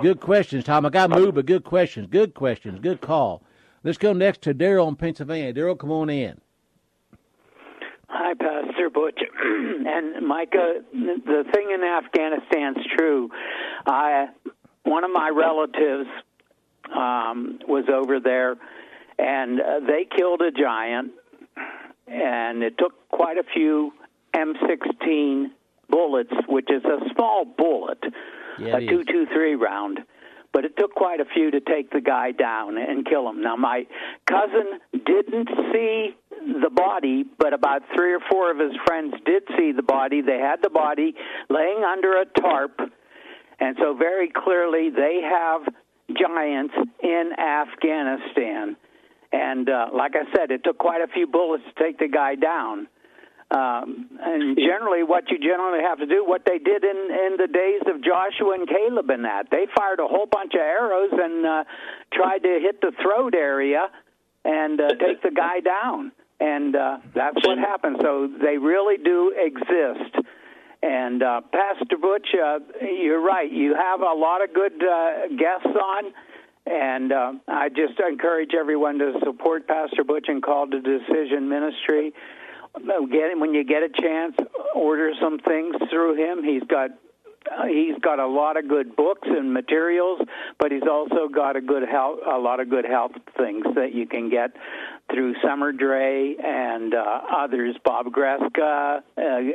Good questions, Tom. I got moved, but good questions. Good questions. Good call. Let's go next to Daryl in Pennsylvania. Daryl, come on in. Hi, Pastor Butch. And Micah, the thing in Afghanistan's true. One of my relatives was over there, and they killed a giant, and it took quite a few M16 bullets, which is a small bullet, a .223 round. But it took quite a few to take the guy down and kill him. Now, my cousin didn't see the body, but about 3 or 4 of his friends did see the body. They had the body laying under a tarp, and so very clearly they have giants in Afghanistan. And like I said, it took quite a few bullets to take the guy down. And generally, what you generally have to do, what they did in the days of Joshua and Caleb in that, they fired a whole bunch of arrows and tried to hit the throat area and take the guy down. And that's what happened. So they really do exist. And Pastor Butch, you're right. You have a lot of good guests on. And I just encourage everyone to support Pastor Butch and Call to Decision Ministry. When you get a chance, order some things through him. He's got a lot of good books and materials, but he's also got a lot of good health things that you can get through Summer Dre and others, Bob Greska.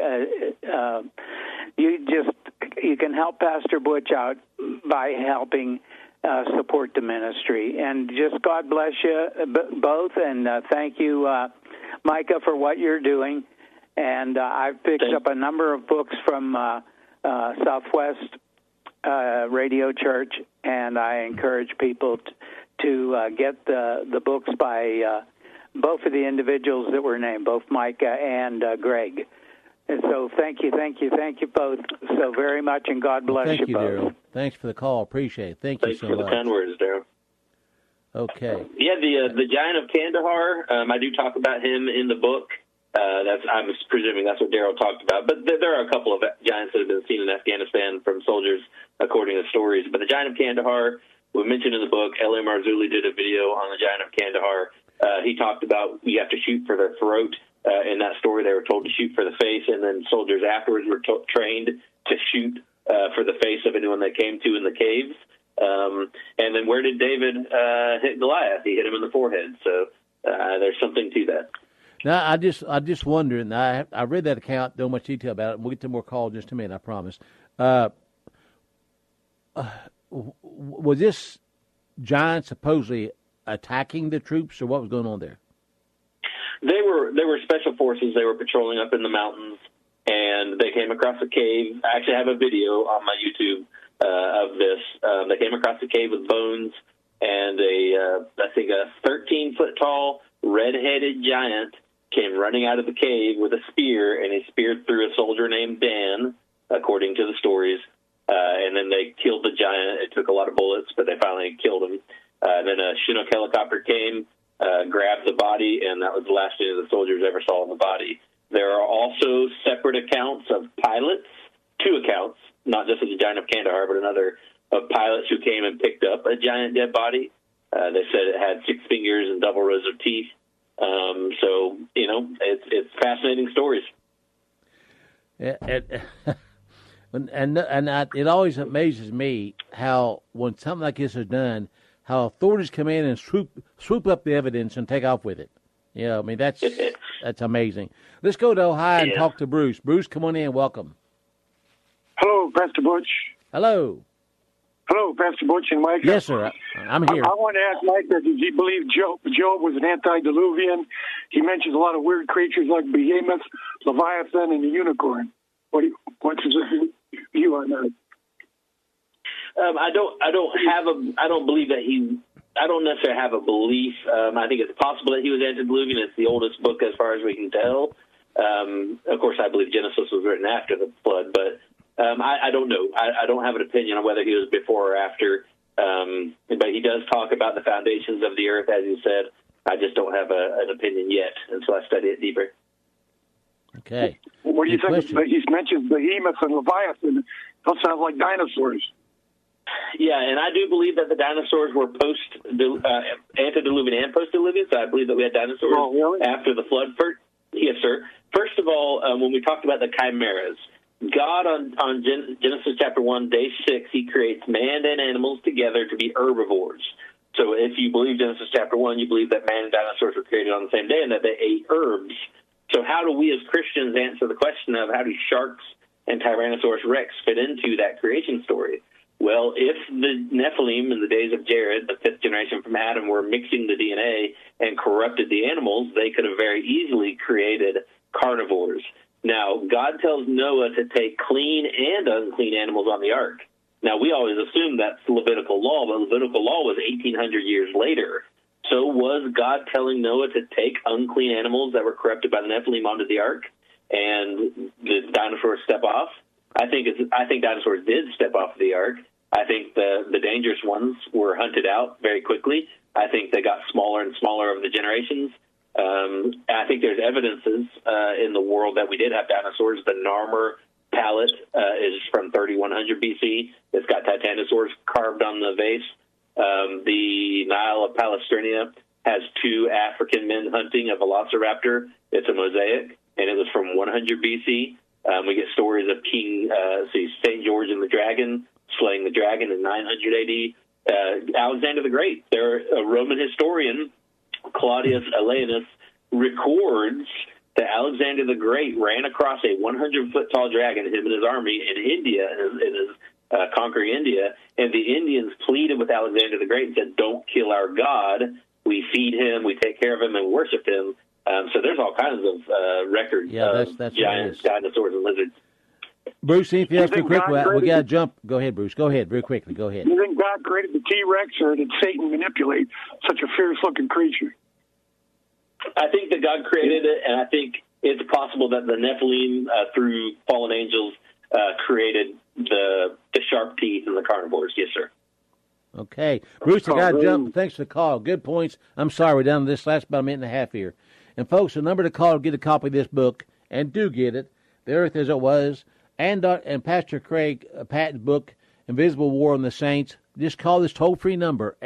You can help Pastor Butch out by helping support the ministry. And just God bless you both, and thank you, Micah, for what you're doing. And I've picked up a number of books from Southwest Radio Church, and I encourage people to get the books by both of the individuals that were named, both Micah and Greg. And so thank you both so very much, and God bless you both. Thank you, Daryl. Thanks for the call. Appreciate it. Thanks you so much. Thanks for the kind words, Daryl. Okay. Yeah, the Giant of Kandahar, I do talk about him in the book. I'm presuming that's what Daryl talked about. But there are a couple of giants that have been seen in Afghanistan from soldiers, according to stories. But the Giant of Kandahar, we mentioned in the book, L.A. Marzulli did a video on the Giant of Kandahar. He talked about you have to shoot for their throat. In that story, they were told to shoot for the face, and then soldiers afterwards were trained to shoot for the face of anyone they came to in the caves. And then where did David hit Goliath? He hit him in the forehead. So there's something to that. Now, I just wonder, and I read that account, don't much detail about it, and we'll get to more calls in just a minute, I promise. Was this giant supposedly attacking the troops, or what was going on there? They were special forces. They were patrolling up in the mountains, and they came across a cave. I actually have a video on my YouTube of this. They came across a cave with bones, and I think a 13-foot-tall, red-headed giant came running out of the cave with a spear, and he speared through a soldier named Dan, according to the stories. And then they killed the giant. It took a lot of bullets, but they finally killed him. Then a Chinook helicopter came, grabbed the body, and that was the last thing the soldiers ever saw of the body. There are also separate accounts of pilots, 2 accounts, not just of the Giant of Kandahar, but another of pilots who came and picked up a giant dead body. They said it had 6 fingers and double rows of teeth. So, it's fascinating stories. It always amazes me how, when something like this is done, how authorities come in and swoop up the evidence and take off with it. That's amazing. Let's go to Ohio and talk to Bruce. Bruce, come on in. Welcome. Hello, Pastor Butch. Hello. Hello, Pastor Butch and Mike. Yes, sir. I'm here. I want to ask Mike, does he believe Job was an antediluvian? He mentions a lot of weird creatures like Behemoth, Leviathan, and the unicorn. What's his view on that? I don't believe that I don't necessarily have a belief. I think it's possible that he was antediluvian. It's the oldest book as far as we can tell. Of course, I believe Genesis was written after the flood, but I don't know. I don't have an opinion on whether he was before or after. But he does talk about the foundations of the earth, as you said. I just don't have an opinion yet until I study it deeper. Okay. What do you think? He mentions Behemoth and Leviathan. Those sound like dinosaurs. Yeah, and I do believe that the dinosaurs were antediluvian and post-diluvian, so I believe that we had dinosaurs after the flood. Yes, sir. First of all, when we talked about the chimeras, God on Genesis chapter 1, day 6, he creates man and animals together to be herbivores. So if you believe Genesis chapter 1, you believe that man and dinosaurs were created on the same day and that they ate herbs. So how do we as Christians answer the question of how do sharks and Tyrannosaurus rex fit into that creation story? Well, if the Nephilim in the days of Jared, the fifth generation from Adam, were mixing the DNA and corrupted the animals, they could have very easily created carnivores. Now, God tells Noah to take clean and unclean animals on the ark. Now, we always assume that's Levitical law, but Levitical law was 1,800 years later. So was God telling Noah to take unclean animals that were corrupted by the Nephilim onto the ark and the dinosaurs step off? I think dinosaurs did step off the ark. I think the dangerous ones were hunted out very quickly. I think they got smaller and smaller over the generations. I think there's evidences in the world that we did have dinosaurs. The Narmer palette is from 3100 BC. It's got titanosaurs carved on the vase. The Nile of Palestrina has 2 African men hunting a velociraptor. It's a mosaic, and it was from 100 BC. We get stories of St. George and the dragon slaying the dragon in 900 AD. Alexander the Great, a Roman historian, Claudius Aelianus, records that Alexander the Great ran across a 100-foot-tall dragon, him and his army, in India, in his conquering India, and the Indians pleaded with Alexander the Great and said, "Don't kill our god. We feed him, we take care of him, and worship him." So there's all kinds of records of giant dinosaurs and lizards. Bruce, if you ask me quickly, we got to jump. Go ahead, Bruce. Go ahead, very quickly. Go ahead. You think God created the T-Rex, or did Satan manipulate such a fierce-looking creature? I think that God created it, and I think it's possible that the Nephilim, through fallen angels, created the sharp teeth and the carnivores. Yes, sir. Okay. Bruce, I got to jump. Thanks for the call. Good points. I'm sorry we're down to this last about a minute and a half here. And, folks, the number to call to get a copy of this book, and do get it, The Earth as It Was, and Pastor Craig Patton's book, Invisible War on the Saints. Just call this toll-free number,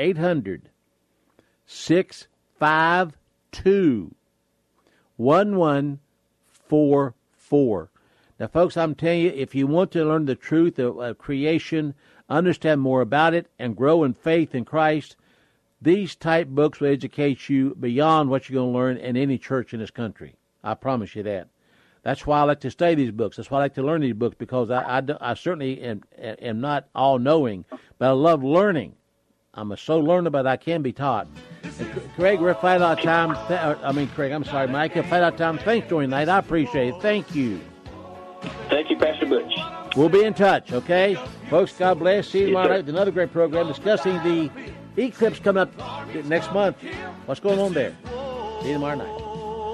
800-652-1144. Now, folks, I'm telling you, if you want to learn the truth of creation, understand more about it, and grow in faith in Christ, these type books will educate you beyond what you're going to learn in any church in this country. I promise you that. That's why I like to study these books. That's why I like to learn these books, because I certainly am not all-knowing, but I love learning. I'm so learnable that I can be taught. And Craig, we're flat out of time. Mike, we're flat out of time. Thanks for joining tonight. I appreciate it. Thank you. Thank you, Pastor Butch. We'll be in touch, okay? Folks, God bless. See you tomorrow night with another great program discussing the eclipse coming up next month. What's going on there? See you tomorrow night.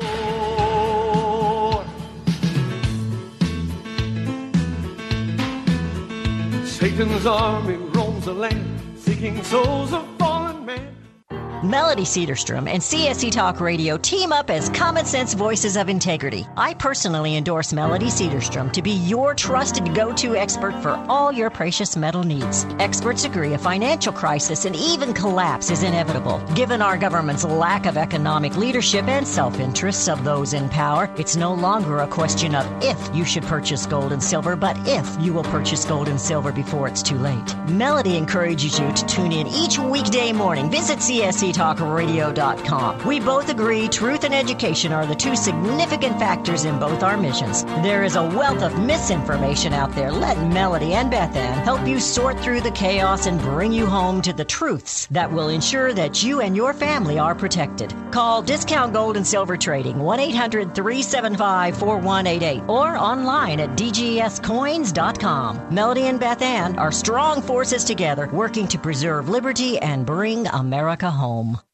Satan's army roams the land, seeking souls of fallen men. Melody Cedarstrom and CSC Talk Radio team up as common sense voices of integrity. I personally endorse Melody Cedarstrom to be your trusted go-to expert for all your precious metal needs. Experts agree a financial crisis and even collapse is inevitable. Given our government's lack of economic leadership and self-interests of those in power, it's no longer a question of if you should purchase gold and silver, but if you will purchase gold and silver before it's too late. Melody encourages you to tune in each weekday morning. Visit CSCTalkRadio.com. We both agree truth and education are the two significant factors in both our missions. There is a wealth of misinformation out there. Let Melody and Beth Ann help you sort through the chaos and bring you home to the truths that will ensure that you and your family are protected. Call Discount Gold and Silver Trading 1-800-375-4188 or online at dgscoins.com. Melody and Beth Ann are strong forces together working to preserve liberty and bring America home.